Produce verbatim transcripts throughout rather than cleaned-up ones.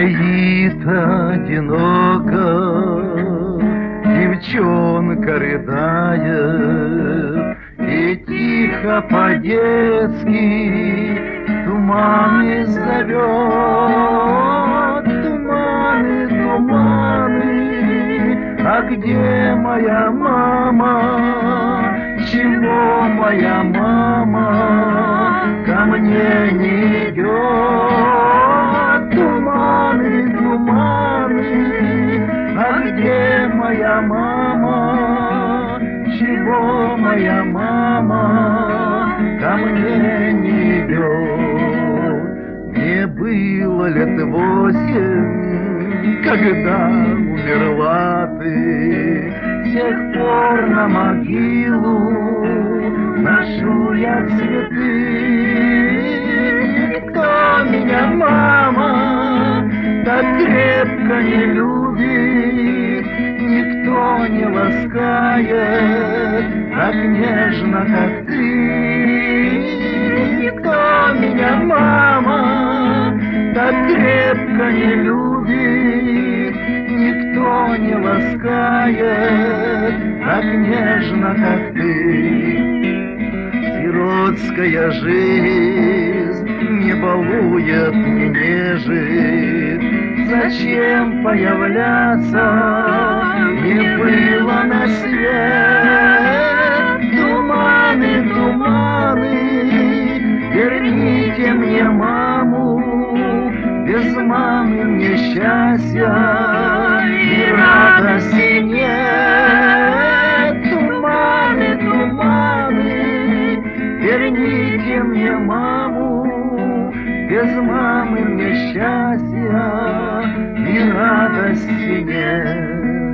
Стоит одиноко девчонка, рыдает, и тихо по-детски туманы зовет. Туманы, туманы, а где моя мама? Чего моя мама ко мне не идет? Туманы, туманы, а где моя мама? Чего моя мама ко мне не идет? Мне было лет восемь, когда умерла ты. С тех пор на могилу ношу я цветы. Никто меня, мама, так крепко не любит, никто не ласкает так нежно, как ты. Никто меня, мама, так крепко не любит, никто не ласкает так нежно, как ты. Сиротская жизнь не балует, не нежит. Зачем появляться? Не было на свет. Туманы, туманы, верните мне маму. Без мамы мне счастья и радости нет. Туманы, туманы, верните мне маму. Без мамы мне счастья и радости нет.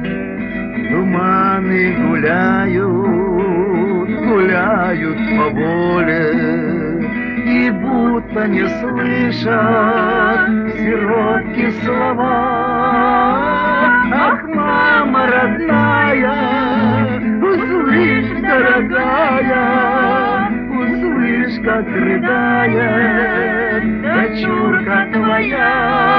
Туманы гуляют, гуляют по воле, и будто не слышат сиротки слова. Ах, мама родная, услышь, дорогая, услышь, как рыдает дочурка твоя.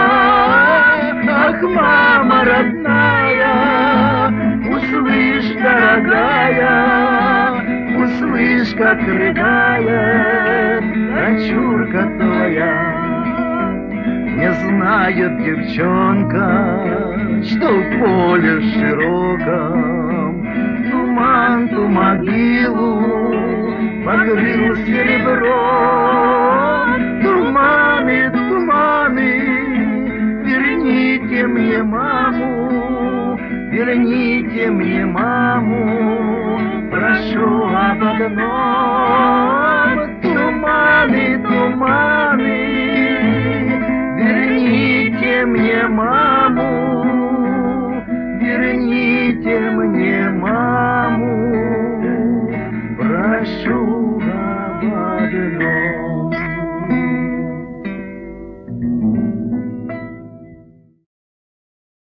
Ах, мама родная, услышь, дорогая, услышь, как рыдает дочурка твоя. Не знает девчонка, что в поле широком туман ту могилу покрыл серебром. Туманы, туманы, верните мне маму, верните мне маму, прошу об одном. Туманы, туманы,